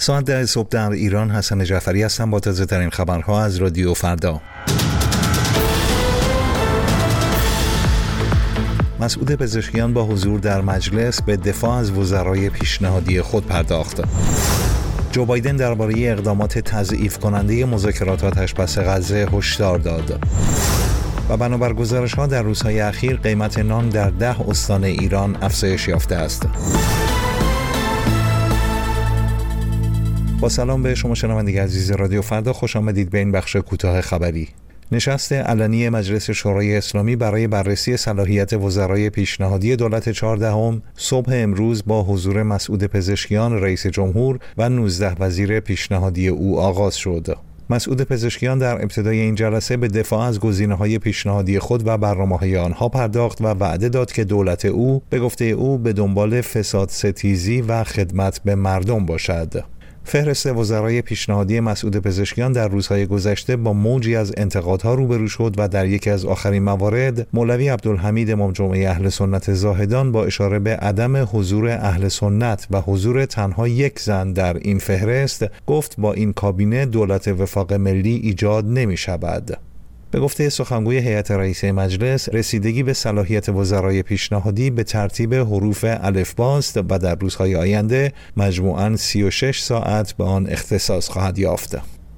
ساعت 10 صبح در ایران. حسن جعفری هستم با تازه ترین خبرها از رادیو فردا. مسعود پزشکیان با حضور در مجلس به دفاع از وزرای پیشنهادی خود پرداخت. جو بایدن درباره اقدامات تضعیف کننده مذاکرات آتشبس غزه هشدار داد. و بنابر گزارش‌ها در روزهای اخیر قیمت نان در 10 استان ایران افزایش یافته است. با سلام به شما شنوندگان عزیز رادیو فردا، خوش آمدید به این بخش کوتاه خبری. نشست علنی مجلس شورای اسلامی برای بررسی صلاحیت وزرای پیشنهادی دولت 14 صبح امروز با حضور مسعود پزشکیان رئیس جمهور و 19 وزیر پیشنهادی او آغاز شد. مسعود پزشکیان در ابتدای این جلسه به دفاع از گزینه‌های پیشنهادی خود و برنامه‌های آنها پرداخت و وعده داد که دولت او به گفته او به دنبال فساد ستیزی و خدمت به مردم باشد. فهرست وزرای پیشنهادی مسعود پزشکیان در روزهای گذشته با موجی از انتقادها روبرو شد و در یکی از آخرین موارد مولوی عبدالحمید امام جمعه اهل سنت زاهدان با اشاره به عدم حضور اهل سنت و حضور تنها یک زن در این فهرست گفت با این کابینه دولت وفاق ملی ایجاد نمی شود. به گفته سخنگوی هیئت رئیسه مجلس، رسیدگی به صلاحیت وزرای پیشنهادی به ترتیب حروف الفبا است و در روزهای آینده مجموعاً 36 ساعت به آن اختصاص خواهد یافت.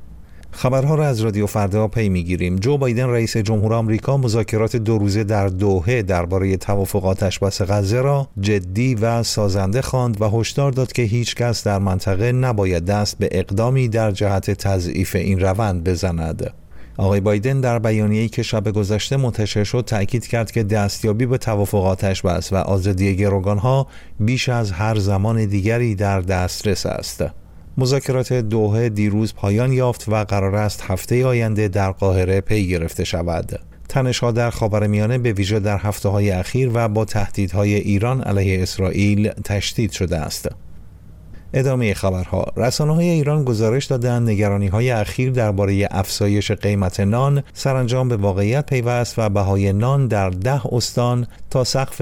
خبرها را از رادیو فردا پی می‌گیریم. جو بایدن رئیس جمهور آمریکا مذاکرات 2 روزه در دوحه درباره توافق آتشبس غزه را جدی و سازنده خواند و هشدار داد که هیچ کس در منطقه نباید دست به اقدامی در جهت تضعیف این روند بزند. آقای بایدن در بیانیه‌ای که شب گذشته منتشر شد تأکید کرد که دستیابی به توافق آتشبس و آزادی گروگانها بیش از هر زمان دیگری در دسترس است. مذاکرات دوحه دیروز پایان یافت و قرار است هفته آینده در قاهره پی گرفته شود. تنش‌ها در خاورمیانه به ویژه در هفته‌های اخیر و با تهدیدهای ایران علیه اسرائیل تشدید شده است. ادامه خبرها. رسانه‌های ایران گزارش دادند نگرانی‌های اخیر درباره افزایش قیمت نان سرانجام به واقعیت پیوست و بهای نان در 10 استان تا سقف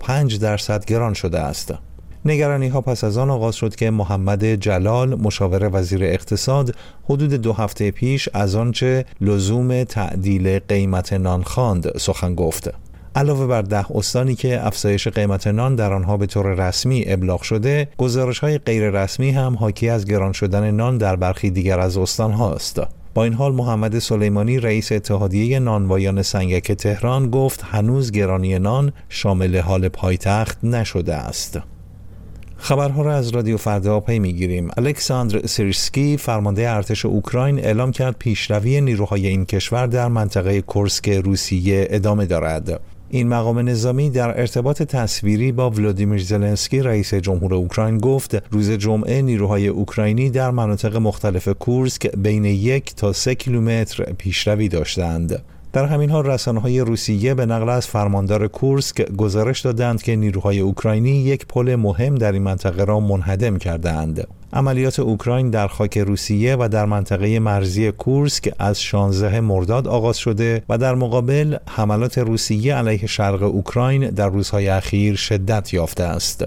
25% گران شده است. نگرانی‌ها پس از آن آغاز شد که محمد جلال مشاور وزیر اقتصاد حدود 2 هفته پیش از آنچه لزوم تعدیل قیمت نان خواند سخن گفت. علاوه بر 10 استانی که افزایش قیمت نان در آنها به طور رسمی ابلاغ شده، گزارش‌های غیر رسمی هم حاکی از گران شدن نان در برخی دیگر از استان‌ها است. با این حال محمد سلیمانی رئیس اتحادیه نانوایان سنگک تهران گفت هنوز گرانی نان شامل حال پایتخت نشده است. خبرها را از رادیو فردا پی می‌گیریم. الکساندر سیرسکی فرمانده ارتش اوکراین اعلام کرد پیشروی نیروهای این کشور در منطقه کورسک روسیه ادامه دارد. این مقام نظامی در ارتباط تصویری با ولادیمیر زلنسکی رئیس جمهور اوکراین گفت روز جمعه نیروهای اوکراینی در مناطق مختلف کورسک بین 1 تا 3 کیلومتر پیشروی داشتند. در همین حال رسانه‌های روسیه به نقل از فرماندار کورسک گزارش دادند که نیروهای اوکراینی یک پل مهم در این منطقه را منهدم کردند. عملیات اوکراین در خاک روسیه و در منطقه مرزی کورسک از 16 مرداد آغاز شده و در مقابل حملات روسیه علیه شرق اوکراین در روزهای اخیر شدت یافته است.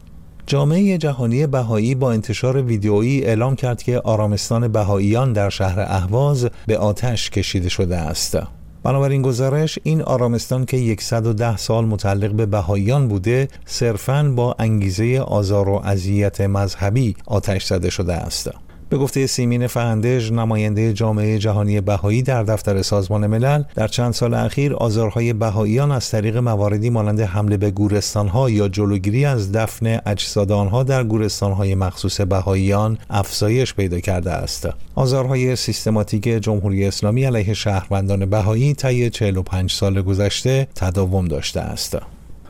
جامعه جهانی بهایی با انتشار ویدئویی اعلام کرد که آرامستان بهاییان در شهر اهواز به آتش کشیده شده است. بنابراین گزارش این آرامستان که 110 سال متعلق به بهاییان بوده صرفاً با انگیزه آزار و اذیت مذهبی آتش زده شده است. به گفته سیمین فهندژ نماینده جامعه جهانی بهایی در دفتر سازمان ملل، در چند سال اخیر آزارهای بهاییان از طریق مواردی مانند حمله به گورستانها یا جلوگیری از دفن اجساد آنها در گورستانهای مخصوص بهاییان افزایش پیدا کرده است. آزارهای سیستماتیک جمهوری اسلامی علیه شهروندان بهایی طی 45 سال گذشته تداوم داشته است.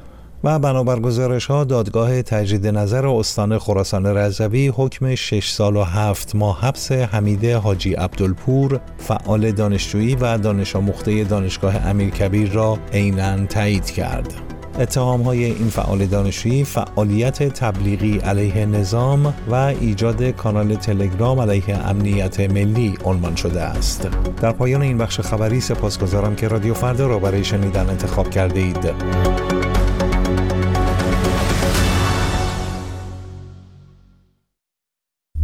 و بنابر گزارش‌ها دادگاه تجدید نظر استان خراسان رضوی حکم 6 سال و 7 ماه حبس حمید حاجی عبدالپور فعال دانشجویی و دانش آموخته دانشگاه امیرکبیر را عیناً تایید کرد. اتهام‌های این فعال دانشجویی فعالیت تبلیغی علیه نظام و ایجاد کانال تلگرام علیه امنیت ملی عنوان شده است. در پایان این بخش خبری سپاسگزارم که رادیو فردا را برای شنیدن انتخاب کرده اید.